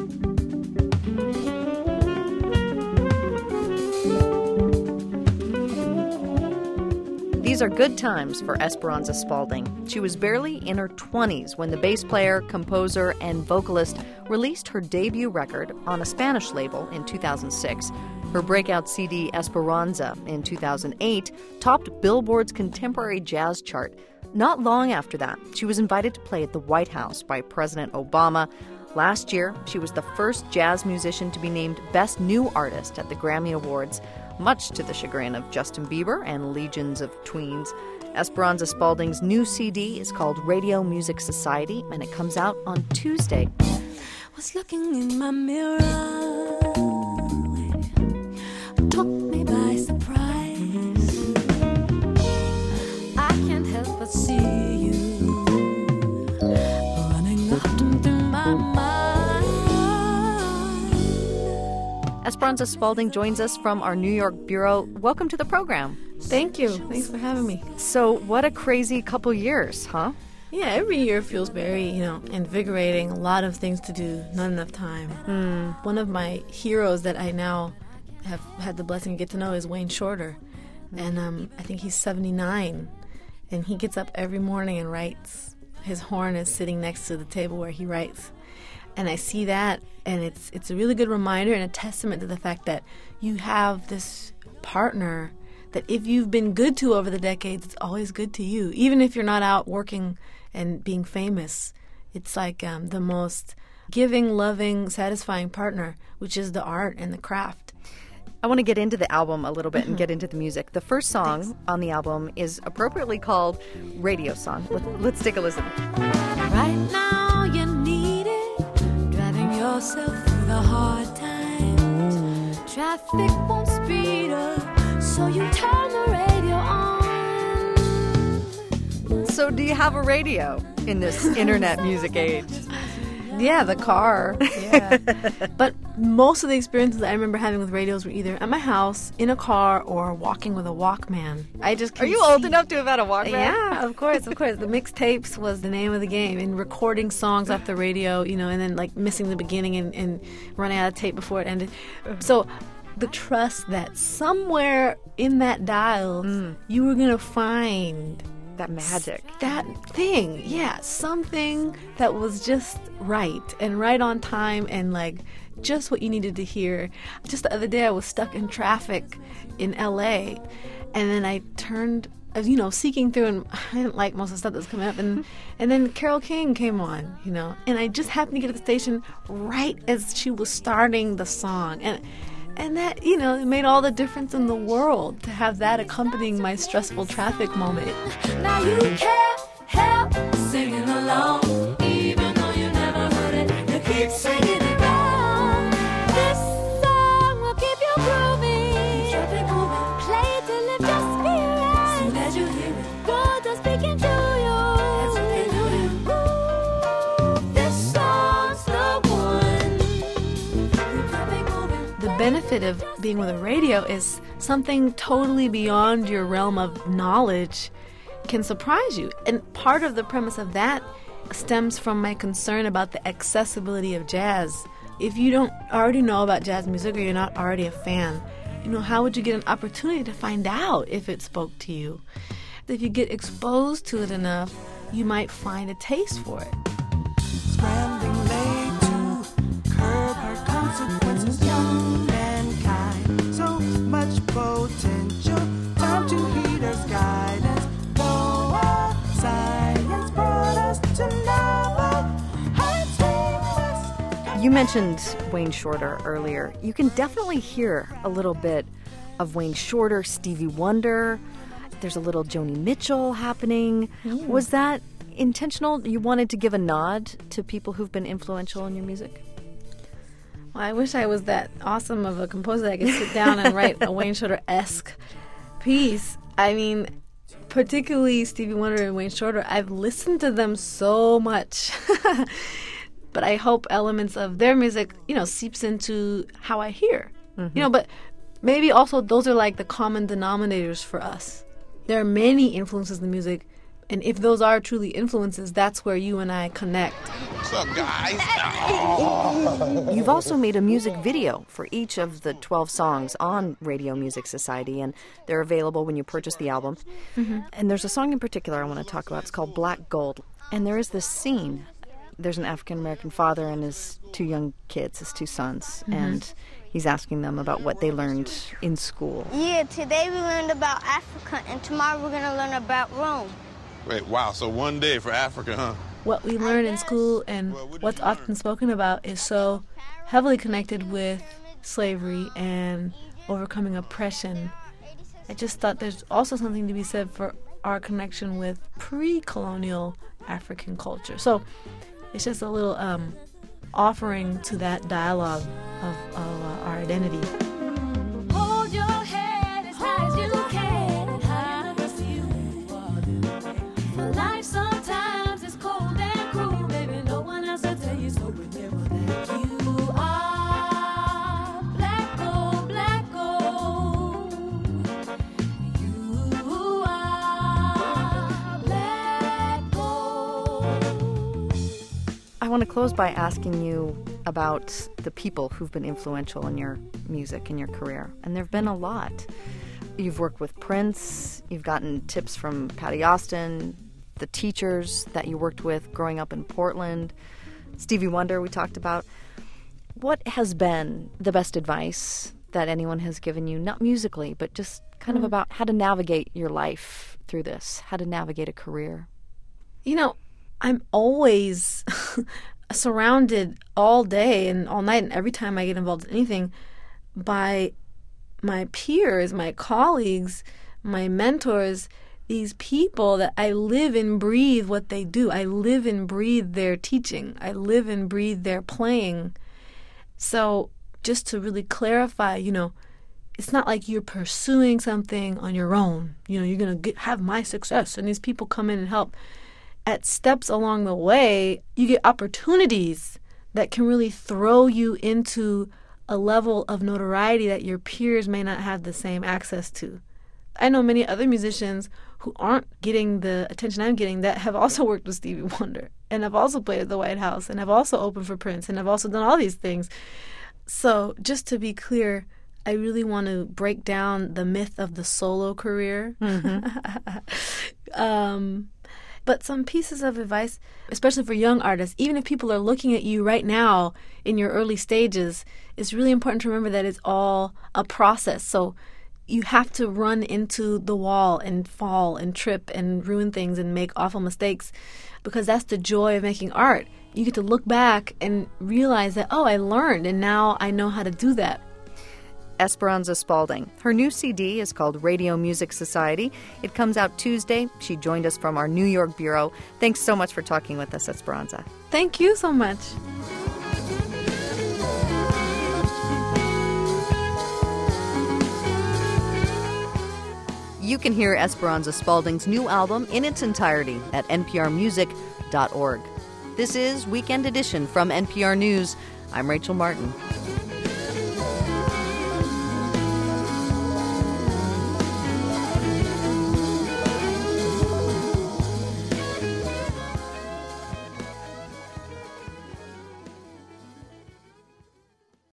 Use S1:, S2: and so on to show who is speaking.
S1: These are good times for Esperanza Spalding. She was barely in her 20s when the bass player, composer, and vocalist released her debut record on a Spanish label in 2006. Her breakout CD, Esperanza, in 2008, topped Billboard's contemporary jazz chart. Not long after that, she was invited to play at the White House by President Obama. Last year, she was the first jazz musician to be named Best New Artist at the Grammy Awards, much to the chagrin of Justin Bieber and legions of tweens. Esperanza Spalding's new CD is called Radio Music Society, and it comes out on Tuesday.
S2: Was looking in my mirror, took me by surprise. I can't help but see you running up through my mind.
S1: Esperanza Spalding joins us from our New York bureau. Welcome to the program.
S3: Thank you. Thanks for having me.
S1: So, what a crazy couple years, huh?
S3: Yeah, every year feels very, invigorating. A lot of things to do, not enough time. One of my heroes that I now have had the blessing to get to know is Wayne Shorter. And I think he's 79. And he gets up every morning and writes. His horn is sitting next to the table where he writes. And I see that, and it's a really good reminder and a testament to the fact that you have this partner that if you've been good to over the decades, it's always good to you. Even if you're not out working and being famous, it's like the most giving, loving, satisfying partner, which is the art and the craft.
S1: I want to get into the album a little bit and get into the music. The first song on the album is appropriately called Radio Song. Let's take a listen.
S2: Right now you need it, driving yourself through the hard times. Traffic won't speed up, so you turn the radio on.
S1: So do you have a radio in this internet music age?
S3: Yeah, the car. Yeah. But most of the experiences I remember having with radios were either at my house, in a car, or walking with a Walkman.
S1: Are you old enough to have had a Walkman?
S3: Yeah, of course. The mixtapes was the name of the game, and recording songs off the radio, and then like missing the beginning and running out of tape before it ended. So the trust that somewhere in that dial you were going to find
S1: that magic.
S3: That thing. Yeah, something that was just right and right on time and like just what you needed to hear. Just the other day I was stuck in traffic in LA and then I turned, seeking through, and I didn't like most of the stuff that was coming up, and then Carole King came on, and I just happened to get to the station right as she was starting the song, and that, it made all the difference in the world to have that accompanying my stressful traffic moment.
S2: Now you can't help singing along, even though you never heard it. You keep singing it wrong. This song will keep you grooving. Traffic moving. Play it to lift your spirits. Soon as you hear it, God is speaking to you. That's what they do. Ooh, this song's the one. Keep traffic moving.
S3: The benefit of being with a radio is something totally beyond your realm of knowledge can surprise you. And part of the premise of that stems from my concern about the accessibility of jazz. If you don't already know about jazz music or you're not already a fan, how would you get an opportunity to find out if it spoke to you? If you get exposed to it enough, you might find a taste for it.
S4: Scrambling late to curb her consequences, young mankind, so much potential, time to heed her guidance, though our science brought us to never hurt.
S1: You mentioned Wayne Shorter earlier. You can definitely hear a little bit of Wayne Shorter, Stevie Wonder. There's a little Joni Mitchell happening. Was that intentional? You wanted to give a nod to people who've been influential in your music?
S3: Well, I wish I was that awesome of a composer that I could sit down and write a Wayne Shorter-esque piece. I mean, particularly Stevie Wonder and Wayne Shorter, I've listened to them so much. But I hope elements of their music, seeps into how I hear. But maybe also those are like the common denominators for us. There are many influences in music, and if those are truly influences, that's where you and I connect.
S5: What's up, guys? Oh.
S1: You've also made a music video for each of the 12 songs on Radio Music Society, and they're available when you purchase the album. And there's a song in particular I want to talk about. It's called Black Gold. And there is this scene. There's an African-American father and his 2 young kids, his 2 sons, and he's asking them about what they learned in school.
S5: Yeah, today we learned about Africa, and tomorrow we're going to learn about Rome.
S6: Wait, wow, so one day for Africa, huh?
S3: What we learn in school and what's often spoken about is so heavily connected with slavery and overcoming oppression. I just thought there's also something to be said for our connection with pre-colonial African culture. So it's just a little offering to that dialogue of our identity.
S2: Hold your head as high as you can. High as you are. For life sometimes is cold and cruel. Baby, no one else will tell you so. Remember that you are black gold, black gold. You are black gold.
S1: I want to close by asking you about the people who've been influential in your music and your career. And there have been a lot. You've worked with Prince, you've gotten tips from Patty Austin, the teachers that you worked with growing up in Portland, Stevie Wonder we talked about. What has been the best advice that anyone has given you, not musically, but just kind of about how to navigate your life through this, how to navigate a career?
S3: You know, I'm always surrounded all day and all night and every time I get involved in anything by my peers, my colleagues, my mentors, these people that I live and breathe what they do. I live and breathe their teaching. I live and breathe their playing. So just to really clarify, you know, it's not like you're pursuing something on your own. You know, you're going to have my success and these people come in and help. At steps along the way, you get opportunities that can really throw you into a level of notoriety that your peers may not have the same access to. I know many other musicians who aren't getting the attention I'm getting that have also worked with Stevie Wonder and have also played at the White House and have also opened for Prince and have also done all these things. So just to be clear, I really want to break down the myth of the solo career. But some pieces of advice, especially for young artists, even if people are looking at you right now in your early stages, it's really important to remember that it's all a process. So you have to run into the wall and fall and trip and ruin things and make awful mistakes because that's the joy of making art. You get to look back and realize that, oh, I learned and now I know how to do that.
S1: Esperanza Spalding. Her new CD is called Radio Music Society. It comes out Tuesday. She joined us from our New York bureau. Thanks so much for talking with us, Esperanza.
S3: Thank you so much.
S1: You can hear Esperanza Spalding's new album in its entirety at nprmusic.org. This is Weekend Edition from NPR News. I'm Rachel Martin.